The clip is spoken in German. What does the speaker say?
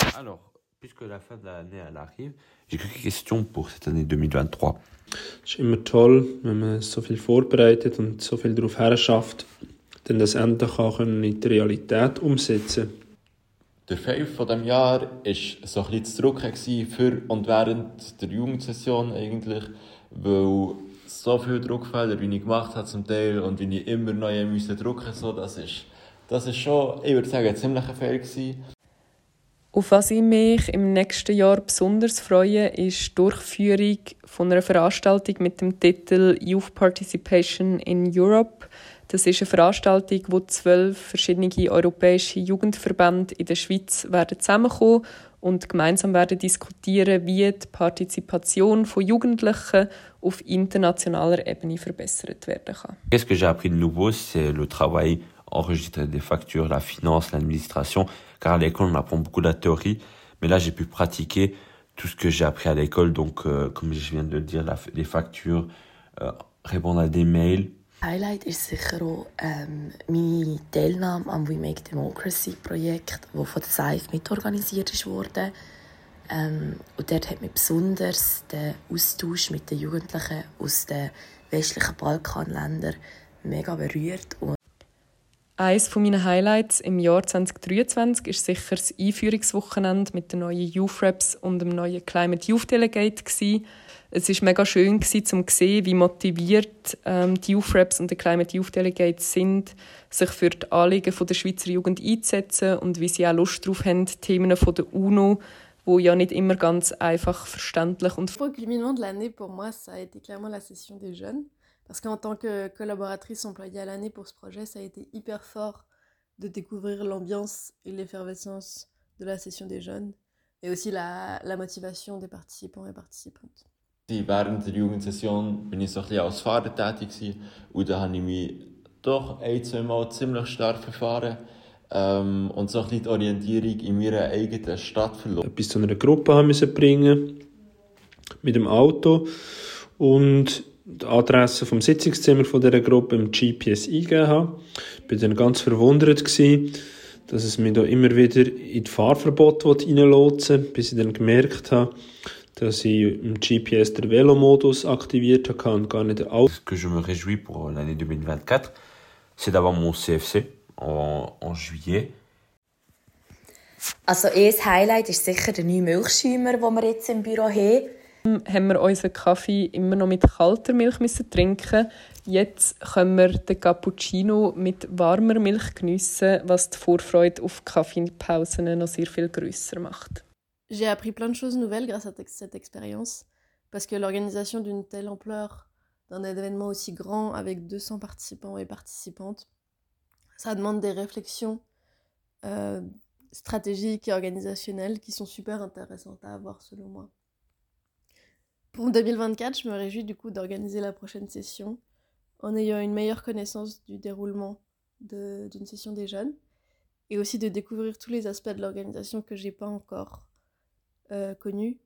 Alors, puisque la fin de l'année elle arrive, j'ai quelques questions pour cette année 2023. Es ist immer toll, wenn man so viel vorbereitet und so viel darauf herschafft, dann das endlich auch in die Realität umsetzen. Der Fave von diesem Jahr war so ein bisschen das Drucken für und während der Jugendsession eigentlich, weil so viele Druckfehler, wie ich gemacht habe zum Teil und wie ich immer neu drucken musste, so, das ist schon, ich würde sagen, ein ziemlicher Fehler gewesen. Auf was ich mich im nächsten Jahr besonders freue, ist die Durchführung von einer Veranstaltung mit dem Titel Youth Participation in Europe. Das ist eine Veranstaltung, wo 12 verschiedene europäische Jugendverbände in der Schweiz werden zusammenkommen und gemeinsam werden diskutieren, wie die Partizipation von Jugendlichen auf internationaler Ebene verbessert werden kann. Qu'est-ce que j'ai appris de nouveau, c'est le travail, enregistrer des factures, la finance, l'administration, car à l'école on apprend beaucoup de la théorie, mais là j'ai pu pratiquer tout ce que j'ai appris à l'école, donc comme je viens de le dire, les factures, répondre à des mails. Highlight ist sicher auch meine Teilnahme am We Make Democracy Projekt, das von der SAIF mitorganisiert wurde. Und dort hat mich besonders der Austausch mit den Jugendlichen aus den westlichen Balkanländern mega berührt. Eines meiner Highlights im Jahr 2023 ist sicher das Einführungswochenende mit den neuen Youth Reps und dem neuen Climate Youth Delegate gewesen. Es war mega schön zu sehen, wie motiviert die Youth Reps und der Climate Youth Delegate sind, sich für die Anliegen der Schweizer Jugend einzusetzen und wie sie auch Lust darauf haben, die Themen der UNO, die ja nicht immer ganz einfach verständlich und... Le culminant de l'année pour moi, ça a été clairement la session des jeunes. Parce qu'en tant que collaboratrice employée à l'année pour ce projet, ça a été hyper fort de découvrir l'ambiance et l'effervescence de la session des jeunes et aussi la motivation des participants et participantes. Während der Jugendsession war ich so ein bisschen als Fahrer tätig und da habe ich mich doch ein-zwei Mal ziemlich stark verfahren und so ein bisschen die Orientierung in meiner eigenen Stadt verloren. Etwas zu einer Gruppe haben müssen bringen mit dem Auto und die Adresse vom Sitzungszimmer von dieser Gruppe im GPS eingegeben habe. Ich war dann ganz verwundert gewesen, dass es mich da immer wieder in die Fahrverbot reinlotsen will, bis ich dann gemerkt habe, dass ich im GPS den Velomodus aktiviert habe und gar nicht den Auto. Ce que je me réjouis pour l'année 2024, c'est d'avoir mon CFC en juillet. Also ein Highlight ist sicher der neue Milchschäumer, den wir jetzt im Büro haben. Haben wir unseren Kaffee immer noch mit kalter Milch trinken. Jetzt können wir den Cappuccino mit warmer Milch geniessen, was die Vorfreude auf Kaffeepausen noch sehr viel grösser macht. J'ai appris plein de choses nouvelles grâce à cette expérience, parce que l'organisation d'une telle ampleur, d'un événement aussi grand avec 200 participants et participantes, ça demande des réflexions stratégiques et organisationnelles qui sont super intéressantes à avoir selon moi. Pour 2024, je me réjouis du coup d'organiser la prochaine session en ayant une meilleure connaissance du déroulement d'une session des jeunes et aussi de découvrir tous les aspects de l'organisation que j'ai pas encore connus